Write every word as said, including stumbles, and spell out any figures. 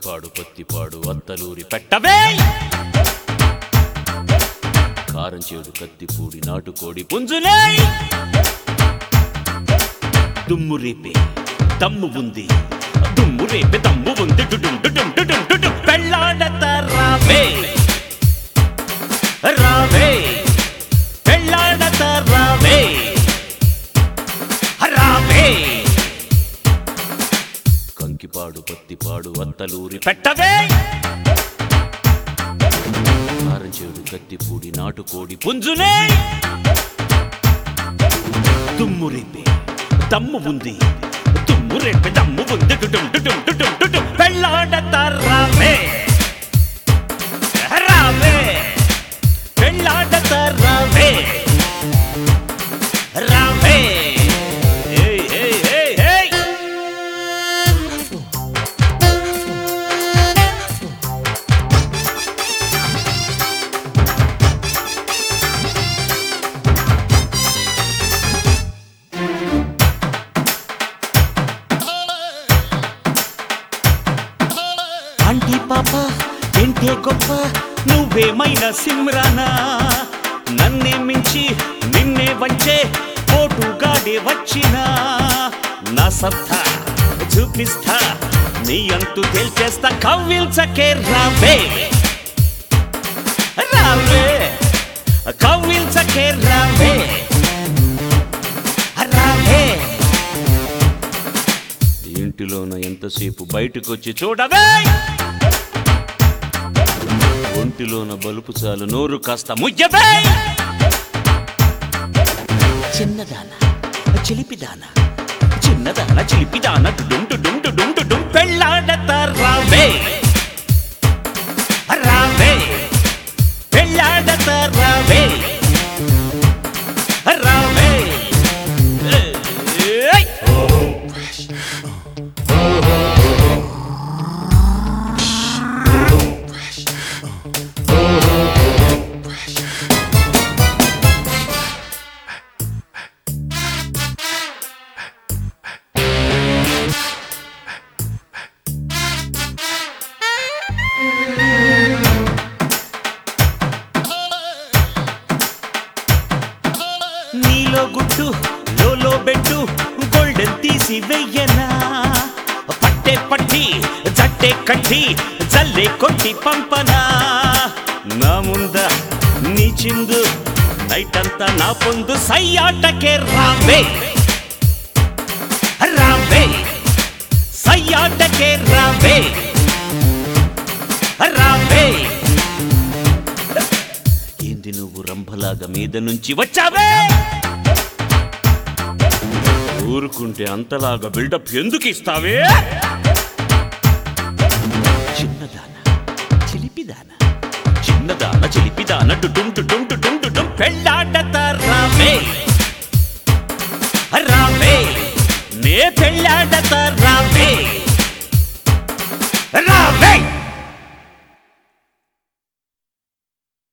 కంకిపాడు పత్తిపాడు అత్తలూరి పెట్టవే కారం చేడు కత్తిపూడి నాటుకోడి పుంజులే దుమ్ము రేపే దమ్ము ఉంది దుమ్ము రేపే దమ్ము ఉంది డుడుం డుడుం డుడుం డుడుం పెళ్ళాడత రావే రావే పెళ్ళాడత రావే రావే కంకిపాడు పత్తిపాడు అత్తలూరి పెట్టవే కారం చేడు కత్తిపూడి నాటుకోడి పుంజులే దుమ్ము రేపే దమ్ము ఉంది దుమ్ము రేపే దమ్ము ఉంది డుడుం డుడుం డుడుం డుడుం పెళ్ళాడత రావే రావే పెళ్ళాడత రావే రావే ఏయ్ ఏయ్ ఏయ్ ఏయ్ ఆంటీ పాప ఏంటే గొప్ప నువ్వేమైనా సిమ్రానా నన్నే మించి నిన్నే వంచే పోటుగాడే వచ్చినా నా సత్తా చూపిస్తా నీ అంతు తేల్చేస్తా కవ్విల్చకే రావే రావే కవ్విల్చకే రావే రావే ఇంటిలోన ఎంతసేపు బయటకొచ్చి చూడవే ఒంటిలోన బలుపు చాలు నోరు కాస్త ముయ్యవే చిన్నదాన చిలిపిదాన చిన్నదాన చిలిపిదాన డుడుం డుడుం డుడుం డుడుం పెళ్ళాడత రావే రావే పెళ్ళాడత రావే రావే ఏయ్ నీలో గుట్టు లోలో బెట్టు గోల్డెన్ తీసి వెయ్యనా పట్టే పట్టి జట్టే కట్టి జల్లే కొట్టి పంపనా నా ముంద నీ చిందు నైట్ అంతా నా పొందు సయ్యాటకే రావే రావే సయ్యాటకే రావే రావే ఏంది నువ్వు రంభలాగా మీద నుంచి వచ్చావే ఊరుకుంటే అంతలాగా బిల్డప్ ఎందుకు ఇస్తావే చిన్నదాన చిలిపిదాన చిన్నదాన చిలిపిదాన డుడుం డుడుం డుడుం డుడుం పెళ్ళాడత రావే రావే నే పెళ్ళాడత రావే రావే